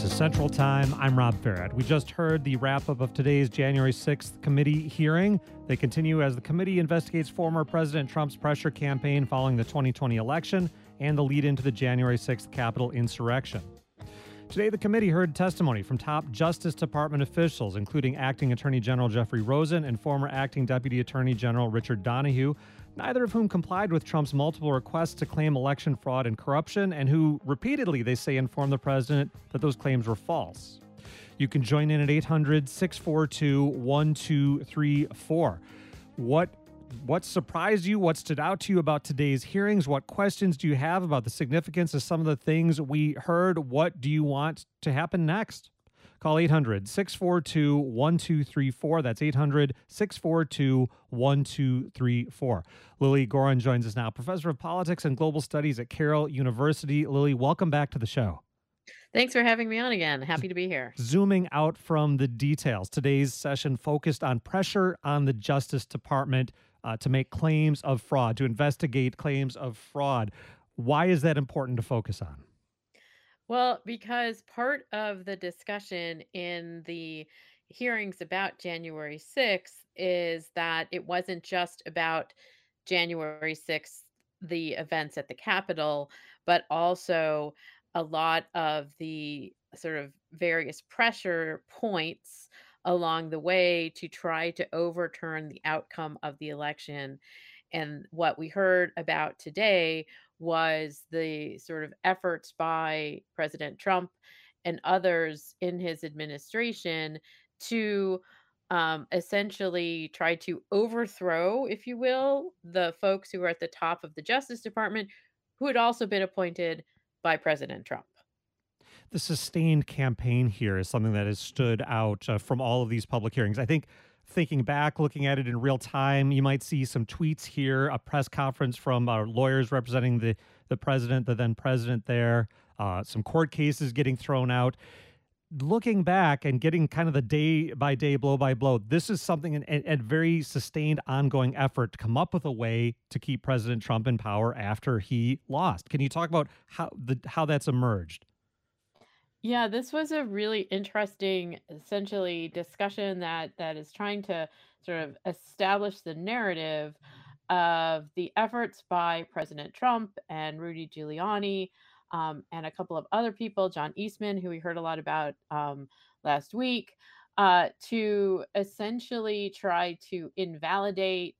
This is Central Time. I'm Rob Farrett. We just heard the wrap-up of today's January 6th committee hearing. They continue as the committee investigates former President Trump's pressure campaign following the 2020 election and the lead into the January 6th Capitol insurrection. Today, the committee heard testimony from top Justice Department officials, including Acting Attorney General Jeffrey Rosen and former Acting Deputy Attorney General Richard Donoghue, neither of whom complied with Trump's multiple requests to claim election fraud and corruption, and who repeatedly, they say, informed the president that those claims were false. You can join in at 800-642-1234. What surprised you? What stood out to you about today's hearings? What questions do you have about the significance of some of the things we heard? What do you want to happen next? Call 800-642-1234. That's 800-642-1234. Lily Goren joins us now, professor of politics and global studies at Carroll University. Lily, welcome back to the show. Thanks for having me on again. Happy to be here. Zooming out from the details, today's session focused on pressure on the Justice Department to make claims of fraud, to investigate claims of fraud. Why is that important to focus on? Well, because part of the discussion in the hearings about January 6th is that it wasn't just about January 6th, the events at the Capitol, but also a lot of the sort of various pressure points along the way to try to overturn the outcome of the election. And what we heard about today was the sort of efforts by President Trump and others in his administration to essentially try to overthrow, if you will, the folks who are at the top of the Justice Department who had also been appointed by President Trump. The sustained campaign here is something that has stood out from all of these public hearings. I think thinking back, looking at it in real time, you might see some tweets here, a press conference from lawyers representing the president, the then president there, some court cases getting thrown out. Looking back and getting kind of the day by day, blow by blow, this is something, a very sustained ongoing effort to come up with a way to keep President Trump in power after he lost. Can you talk about how that's emerged? Yeah, this was a really interesting, essentially, discussion that is trying to sort of establish the narrative of the efforts by President Trump and Rudy Giuliani, and a couple of other people, John Eastman, who we heard a lot about last week, to essentially try to invalidate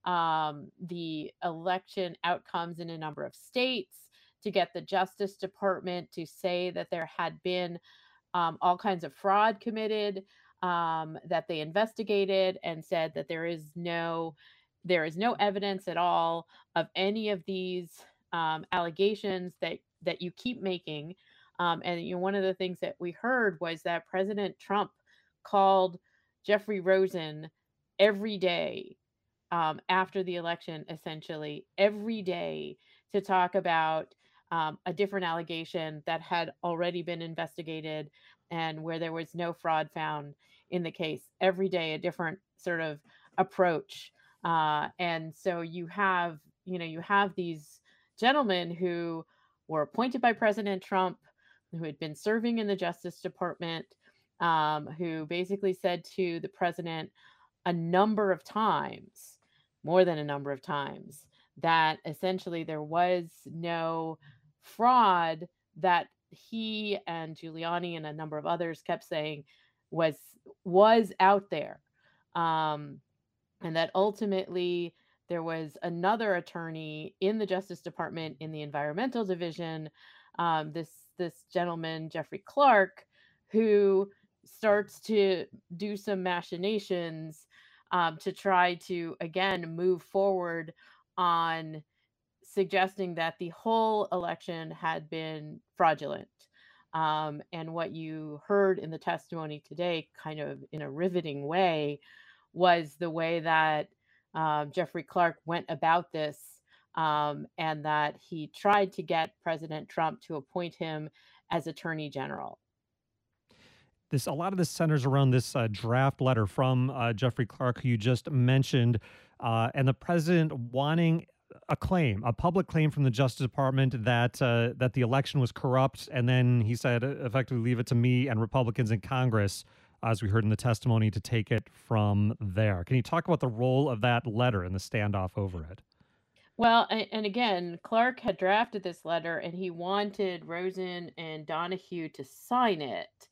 the election outcomes in a number of states, to get the Justice Department to say that there had been all kinds of fraud committed, that they investigated and said that there is no evidence at all of any of these allegations that you keep making. And one of the things that we heard was that President Trump called Jeffrey Rosen every day after the election, essentially every day, to talk about a different allegation that had already been investigated and where there was no fraud found in the case. Every day, a different sort of approach. And so you have these gentlemen who were appointed by President Trump, who had been serving in the Justice Department, who basically said to the president a number of times, more than a number of times, that essentially there was no fraud that he and Giuliani and a number of others kept saying was out there. Um, and that ultimately there was another attorney in the Justice Department in the environmental division, this gentleman Jeffrey Clark, who starts to do some machinations to try to again move forward on suggesting that the whole election had been fraudulent. And what you heard in the testimony today, kind of in a riveting way, was the way that Jeffrey Clark went about this, and that he tried to get President Trump to appoint him as Attorney General. A lot of this centers around this draft letter from Jeffrey Clark, who you just mentioned, and the president wanting a claim, a public claim from the Justice Department that that the election was corrupt, and then he said, effectively, leave it to me and Republicans in Congress, as we heard in the testimony, to take it from there. Can you talk about the role of that letter and the standoff over it? Well, and again, Clark had drafted this letter and he wanted Rosen and Donahue to sign it.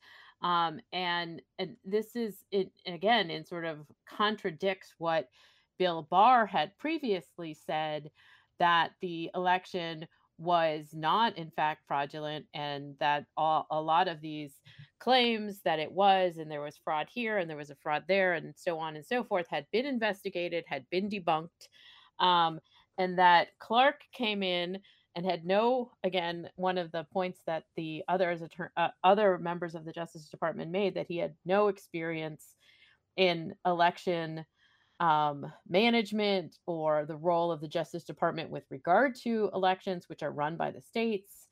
And this is it again in sort of contradicts what Bill Barr had previously said, that the election was not in fact fraudulent, and that a lot of these claims that it was, and there was fraud here and there was a fraud there and so on and so forth, had been investigated, had been debunked. Um, and that Clark came in and had no, again, one of the points that the other members of the Justice Department made, that he had no experience in election management or the role of the Justice Department with regard to elections, which are run by the states,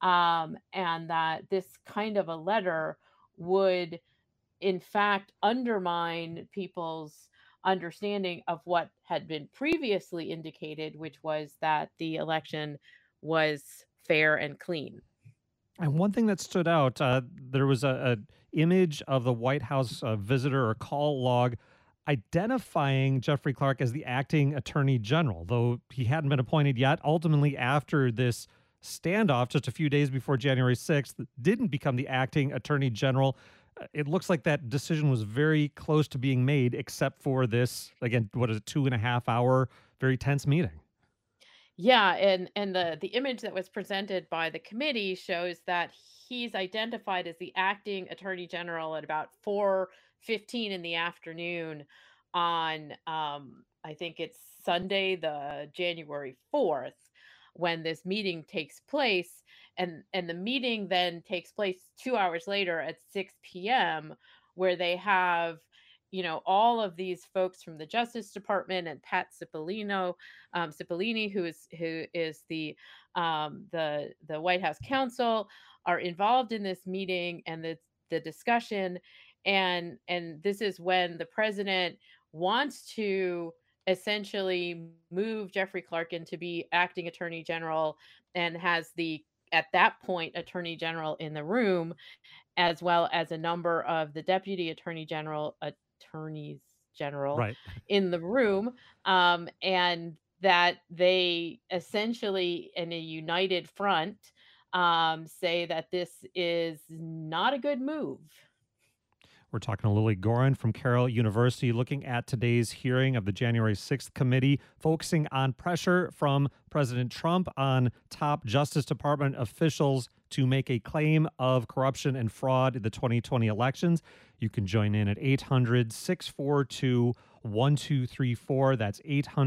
and that this kind of a letter would in fact undermine people's understanding of what had been previously indicated, which was that the election was fair and clean. And one thing that stood out, there was a image of the White House visitor or call log identifying Jeffrey Clark as the acting attorney general, though he hadn't been appointed yet. Ultimately, after this standoff, just a few days before January 6th, didn't become the acting attorney general. It looks like that decision was very close to being made, except for this, again, what is it, 2.5 hour, very tense meeting. Yeah, and the image that was presented by the committee shows that he's identified as the acting attorney general at about 4:15 in the afternoon on I think it's Sunday the January 4th, when this meeting takes place, and the meeting then takes place 2 hours later at 6 p.m., where they have all of these folks from the Justice Department and Pat Cipollini, who is the White House counsel, are involved in this meeting and the discussion, and this is when the president wants to essentially move Jeffrey Clark to be acting attorney general, and has the at that point attorney general in the room, as well as a number of the deputy attorneys general Right. in the room, and that they essentially, in a united front, say that this is not a good move. We're talking to Lily Gorin from Carroll University, looking at today's hearing of the January 6th committee, focusing on pressure from President Trump on top Justice Department officials to make a claim of corruption and fraud in the 2020 elections. You can join in at 800 642 1234. That's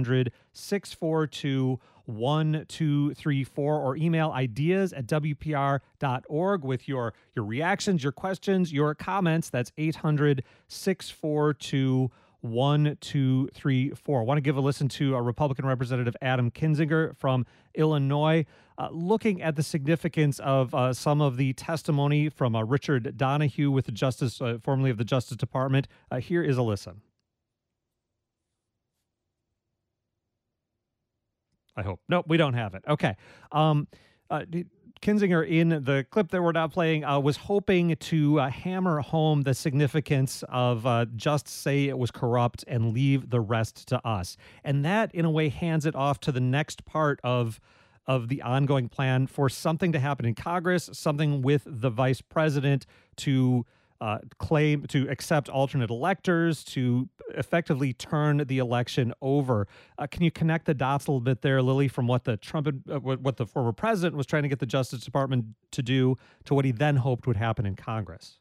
800 642 1234, or email ideas at WPR.org with your reactions, your questions, your comments. That's 800 642 1234. I want to give a listen to Republican Representative Adam Kinzinger from Illinois, looking at the significance of some of the testimony from Richard Donahue with the Justice, formerly of the Justice Department. Here is a listen. I hope. Nope, we don't have it. Okay. Kinzinger, in the clip that we're now playing, was hoping to hammer home the significance of just say it was corrupt and leave the rest to us. And that, in a way, hands it off to the next part of the ongoing plan for something to happen in Congress, something with the vice president to claim to accept alternate electors, to effectively turn the election over. Can you connect the dots a little bit there, Lily, from what the what the former president was trying to get the Justice Department to do to what he then hoped would happen in Congress?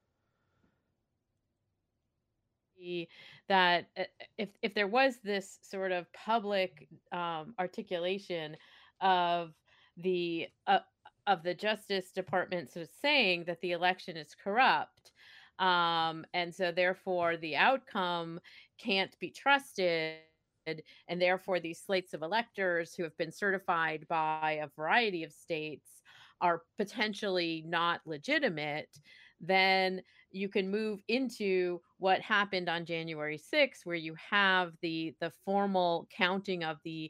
That if there was this sort of public articulation of the Justice Department sort of saying that the election is corrupt, and so therefore the outcome can't be trusted, and therefore these slates of electors who have been certified by a variety of states are potentially not legitimate, then you can move into what happened on January 6th, where you have the formal counting of the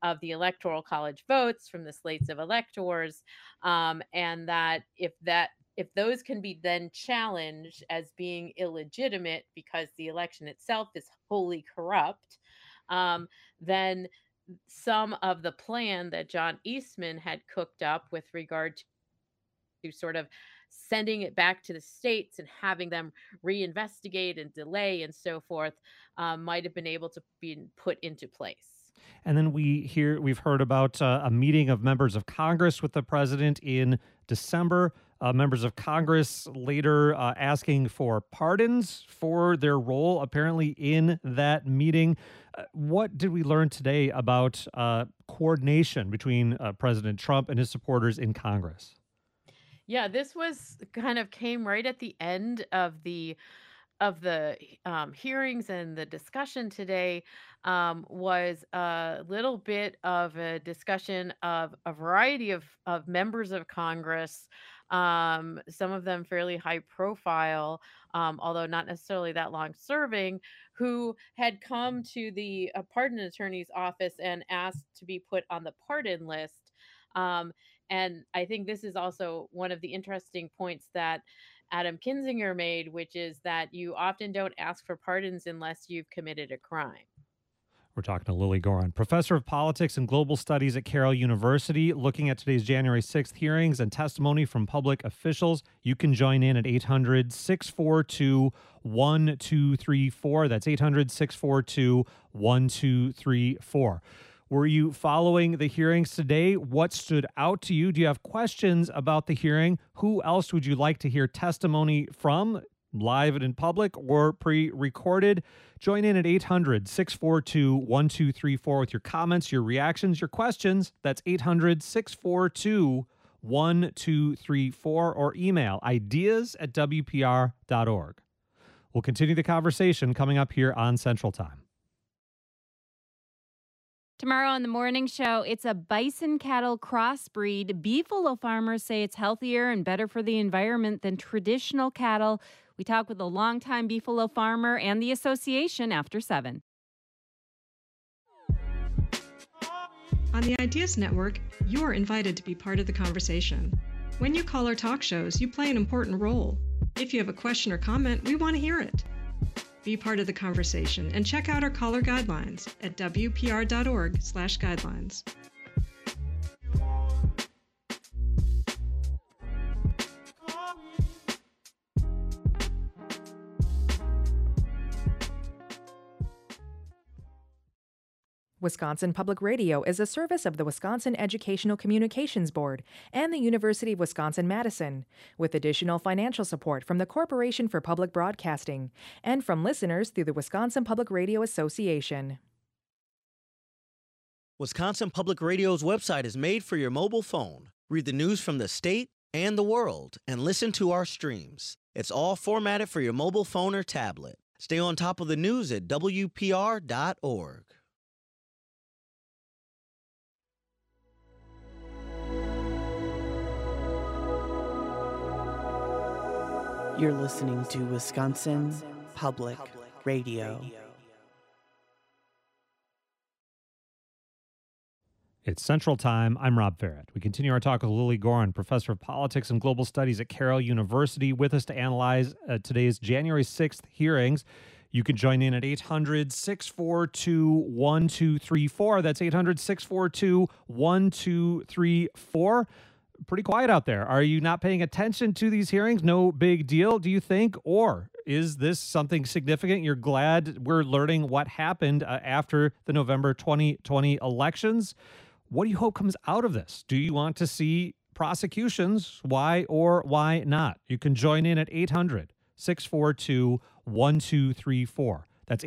of the electoral college votes from the slates of electors, and that if those can be then challenged as being illegitimate because the election itself is wholly corrupt, um, then some of the plan that John Eastman had cooked up with regard to sort of sending it back to the states and having them reinvestigate and delay and so forth might have been able to be put into place. And then we've heard about a meeting of members of Congress with the president in December. Members of Congress later asking for pardons for their role, apparently, in that meeting. What did we learn today about coordination between President Trump and his supporters in Congress? Yeah, this was kind of came right at the end of the hearings, and the discussion today was a little bit of a discussion of a variety of members of Congress, some of them fairly high profile, although not necessarily that long serving, who had come to the pardon attorney's office and asked to be put on the pardon list. Um, and I think this is also one of the interesting points that Adam Kinzinger made, which is that you often don't ask for pardons unless you've committed a crime. We're talking to Lily Goren, professor of politics and global studies at Carroll University, looking at today's January 6th hearings and testimony from public officials. You can join in at 800-642-1234. That's 800-642-1234. Were you following the hearings today? What stood out to you? Do you have questions about the hearing? Who else would you like to hear testimony from, live and in public or pre-recorded? Join in at 800-642-1234 with your comments, your reactions, your questions. That's 800-642-1234, or email ideas@wpr.org. We'll continue the conversation coming up here on Central Time. Tomorrow on the morning show, it's a bison cattle crossbreed. Beefalo farmers say it's healthier and better for the environment than traditional cattle. We talk with a longtime beefalo farmer and the association after 7. On the Ideas Network, you're invited to be part of the conversation. When you call our talk shows, you play an important role. If you have a question or comment, we want to hear it. Be part of the conversation and check out our caller guidelines at wpr.org/guidelines. Wisconsin Public Radio is a service of the Wisconsin Educational Communications Board and the University of Wisconsin-Madison, with additional financial support from the Corporation for Public Broadcasting and from listeners through the Wisconsin Public Radio Association. Wisconsin Public Radio's website is made for your mobile phone. Read the news from the state and the world and listen to our streams. It's all formatted for your mobile phone or tablet. Stay on top of the news at WPR.org. You're listening to Wisconsin Public Radio. It's Central Time. I'm Rob Farrett. We continue our talk with Lily Goren, professor of politics and global studies at Carroll University, with us to analyze today's January 6th hearings. You can join in at 800-642-1234. That's 800-642-1234. Pretty quiet out there. Are you not paying attention to these hearings? No big deal, do you think? Or is this something significant? You're glad we're learning what happened after the November 2020 elections? What do you hope comes out of this? Do you want to see prosecutions? Why or why not? You can join in at 800-642-1234. That's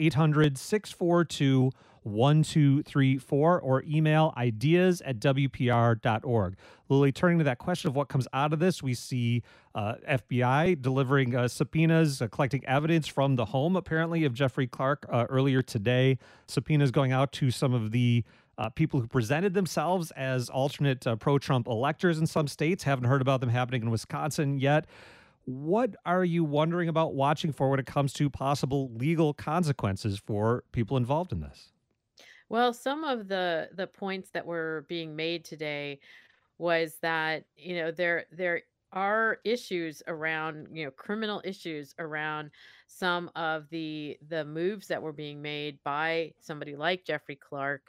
800-642-1234, or email ideas@wpr.org. Lily, turning to that question of what comes out of this, we see FBI delivering subpoenas, collecting evidence from the home, apparently, of Jeffrey Clark earlier today. Subpoenas going out to some of the people who presented themselves as alternate pro-Trump electors in some states. Haven't heard about them happening in Wisconsin yet. What are you wondering about, watching for when it comes to possible legal consequences for people involved in this? Well, some of the points that were being made today was that, there are issues around, criminal issues around some of the moves that were being made by somebody like Jeffrey Clark,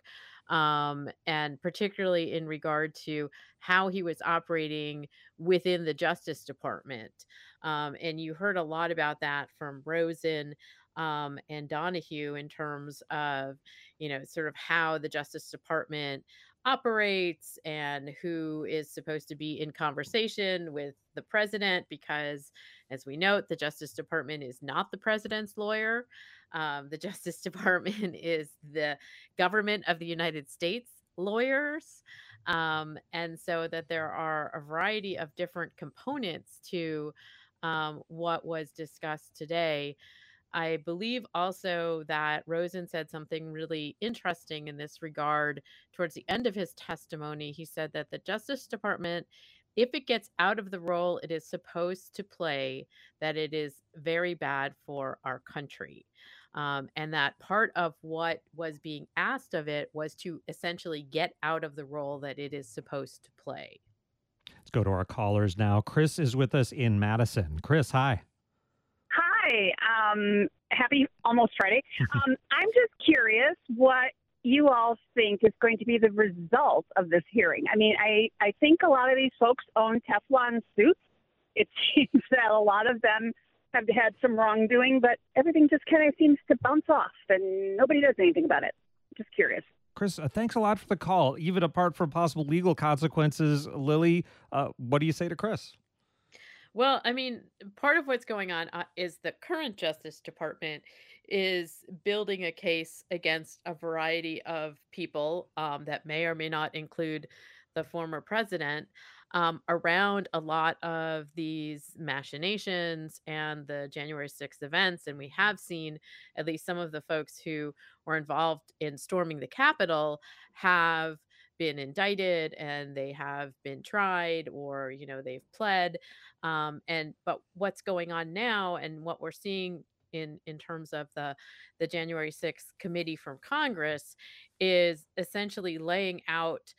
and particularly in regard to how he was operating within the Justice Department. And you heard a lot about that from Rosen, and Donahue, in terms of, sort of how the Justice Department operates and who is supposed to be in conversation with the president, because, as we note, the Justice Department is not the president's lawyer. The Justice Department is the government of the United States lawyers. And so that there are a variety of different components to, what was discussed today. I believe also that Rosen said something really interesting in this regard towards the end of his testimony. He said that the Justice Department, if it gets out of the role it is supposed to play, that it is very bad for our country. And that part of what was being asked of it was to essentially get out of the role that it is supposed to play. Let's go to our callers now. Chris is with us in Madison. Chris, hi. Hi. Happy almost Friday. I'm just curious what you all think is going to be the result of this hearing. I mean, I think a lot of these folks own Teflon suits. It seems that a lot of them have had some wrongdoing, but everything just kind of seems to bounce off and nobody does anything about it. Just curious. Chris, thanks a lot for the call. Even apart from possible legal consequences, Lily, what do you say to Chris? Well, I mean, part of what's going on, is the current Justice Department is building a case against a variety of people, that may or may not include the former president, around a lot of these machinations and the January 6th events. And we have seen at least some of the folks who were involved in storming the Capitol have been indicted, and they have been tried, or they've pled. And but what's going on now, and what we're seeing in terms of the January 6th committee from Congress, is essentially laying out,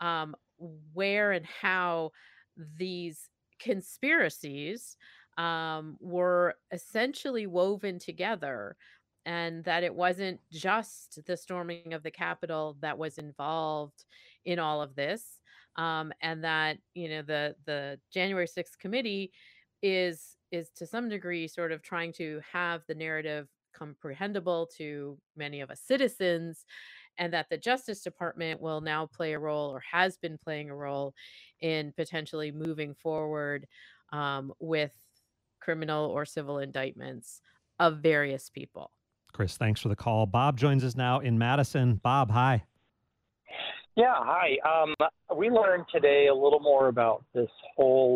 where and how these conspiracies, were essentially woven together, and that it wasn't just the storming of the Capitol that was involved in all of this, and that, the January 6th committee is to some degree sort of trying to have the narrative comprehensible to many of us citizens, and that the Justice Department will now play a role, or has been playing a role, in potentially moving forward, with criminal or civil indictments of various people. Chris, thanks for the call. Bob joins us now in Madison. Bob, hi. Yeah, hi. We learned today a little more about this whole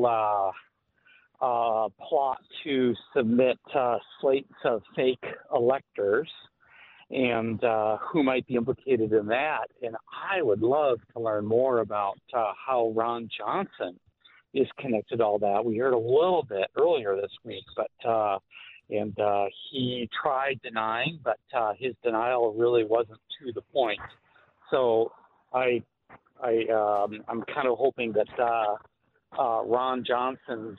plot to submit slates of fake electors and who might be implicated in that. And I would love to learn more about how Ron Johnson is connected to all that. We heard a little bit earlier this week, but he tried denying, but his denial really wasn't to the point. So I'm kind of hoping that Ron Johnson's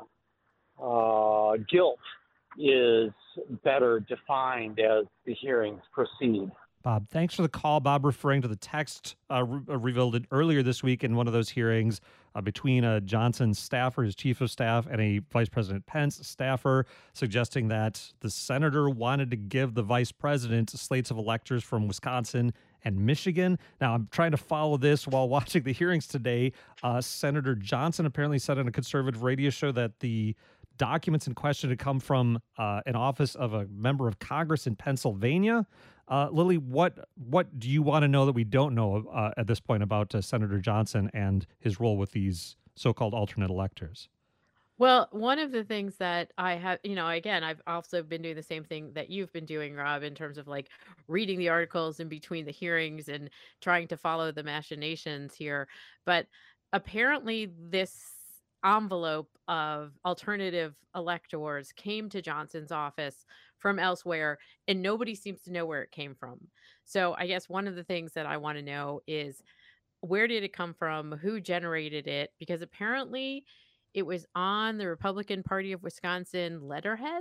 guilt is better defined as the hearings proceed. Bob, thanks for the call. Bob, referring to the text revealed earlier this week in one of those hearings between Johnson's staffer, his chief of staff, and a Vice President Pence staffer, suggesting that the senator wanted to give the vice president slates of electors from Wisconsin and Michigan. Now, I'm trying to follow this while watching the hearings today. Senator Johnson apparently said on a conservative radio show that the documents in question had come from an office of a member of Congress in Pennsylvania. Lily, what do you want to know that we don't know at this point about Senator Johnson and his role with these so-called alternate electors? Well, one of the things that I have, again, I've also been doing the same thing that you've been doing, Rob, in terms of like reading the articles in between the hearings and trying to follow the machinations here. But apparently, this envelope of alternative electors came to Johnson's office from elsewhere, and nobody seems to know where it came from. So I guess one of the things that I want to know is, where did it come from? Who generated it? Because apparently it was on the Republican Party of Wisconsin letterhead.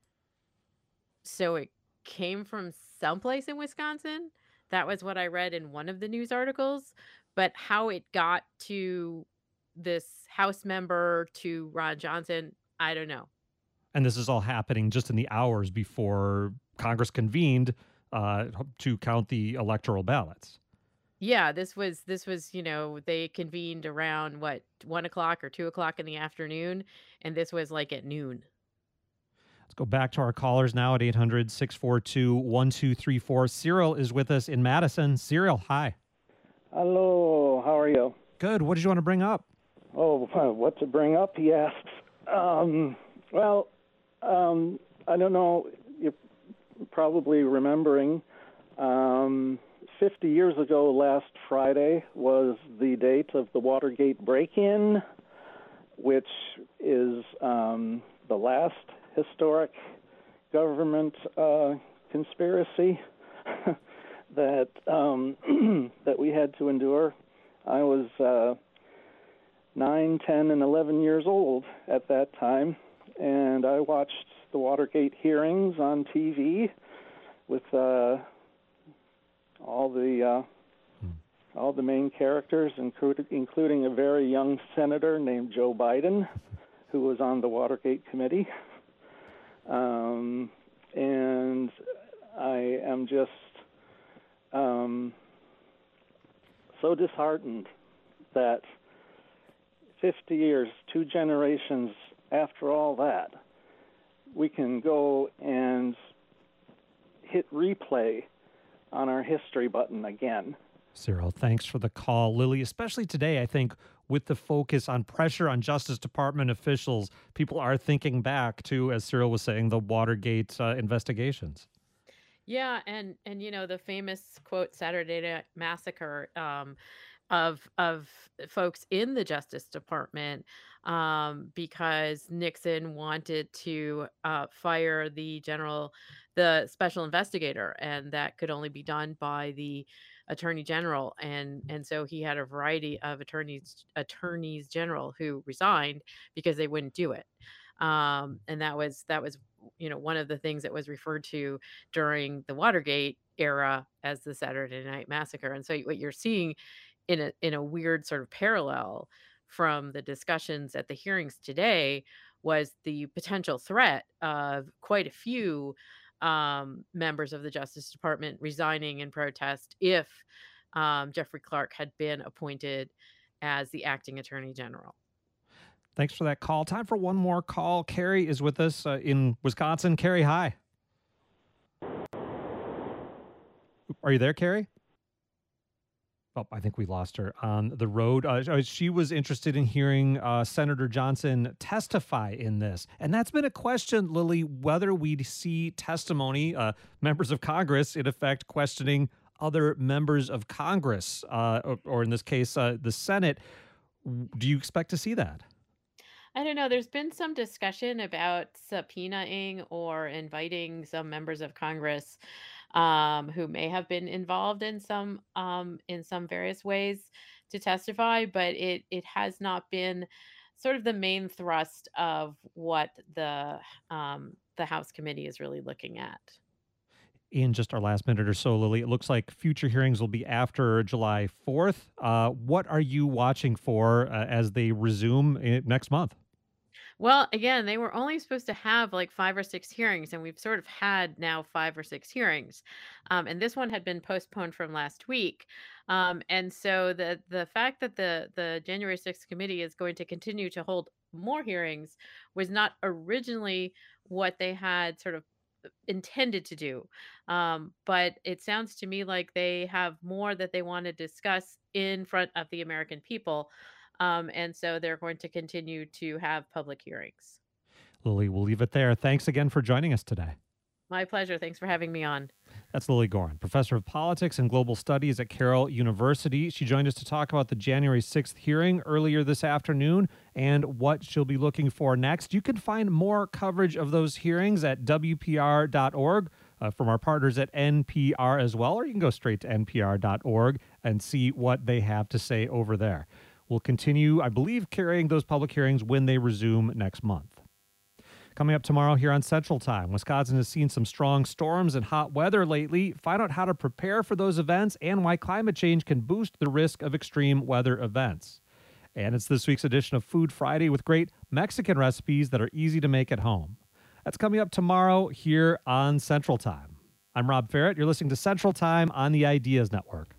So it came from someplace in Wisconsin. That was what I read in one of the news articles. But how it got to this House member, to Ron Johnson, I don't know. And this is all happening just in the hours before Congress convened to count the electoral ballots. Yeah, this was, they convened around 1 o'clock or 2 o'clock in the afternoon, and this was like at noon. Let's go back to our callers now at 800-642-1234. Cyril is with us in Madison. Cyril, hi. Hello, how are you? Good. What did you want to bring up? Oh, what to bring up, he asks. I don't know, you're probably remembering, 50 years ago last Friday was the date of the Watergate break-in, which is the last historic government conspiracy that that we had to endure. I was 9, 10, and 11 years old at that time, and I watched the Watergate hearings on TV with all the main characters, including a very young senator named Joe Biden, who was on the Watergate committee. And I am just so disheartened that 50 years, 2 generations after all that, we can go and hit replay on our history button again. Cyril, thanks for the call. Lily, especially today, I think with the focus on pressure on Justice Department officials, people are thinking back to, as Cyril was saying, the Watergate investigations. Yeah, and the famous quote, Saturday Night Massacre, of folks in the Justice Department, because Nixon wanted to fire the special investigator, and that could only be done by the attorney general, and so he had a variety of attorneys general who resigned because they wouldn't do it. And that was one of the things that was referred to during the Watergate era as the Saturday Night Massacre. And so what you're seeing in a weird sort of parallel from the discussions at the hearings today was the potential threat of quite a few members of the Justice Department resigning in protest if Jeffrey Clark had been appointed as the acting attorney general. Thanks for that call. Time for one more call. Carrie is with us in Wisconsin. Carrie, hi. Are you there, Carrie? Oh, I think we lost her on the road. She was interested in hearing Senator Johnson testify in this. And that's been a question, Lily, whether we'd see testimony, members of Congress, in effect, questioning other members of Congress, or in this case, the Senate. Do you expect to see that? I don't know. There's been some discussion about subpoenaing or inviting some members of Congress who may have been involved in some various ways to testify, but it has not been sort of the main thrust of what the House committee is really looking at. In just our last minute or so, Lily, it looks like future hearings will be after July 4th. What are you watching for as they resume next month? Well, again, they were only supposed to have like 5 or 6 hearings, and we've sort of had now 5 or 6 hearings. And this one had been postponed from last week. And so the fact that the January 6th committee is going to continue to hold more hearings was not originally what they had sort of intended to do. But it sounds to me like they have more that they want to discuss in front of the American people. And so they're going to continue to have public hearings. Lily, we'll leave it there. Thanks again for joining us today. My pleasure. Thanks for having me on. That's Lily Goren, professor of politics and global studies at Carroll University. She joined us to talk about the January 6th hearing earlier this afternoon and what she'll be looking for next. You can find more coverage of those hearings at WPR.org from our partners at NPR as well, or you can go straight to NPR.org and see what they have to say over there. We'll continue, I believe, carrying those public hearings when they resume next month. Coming up tomorrow here on Central Time, Wisconsin has seen some strong storms and hot weather lately. Find out how to prepare for those events and why climate change can boost the risk of extreme weather events. And it's this week's edition of Food Friday with great Mexican recipes that are easy to make at home. That's coming up tomorrow here on Central Time. I'm Rob Ferret. You're listening to Central Time on the Ideas Network.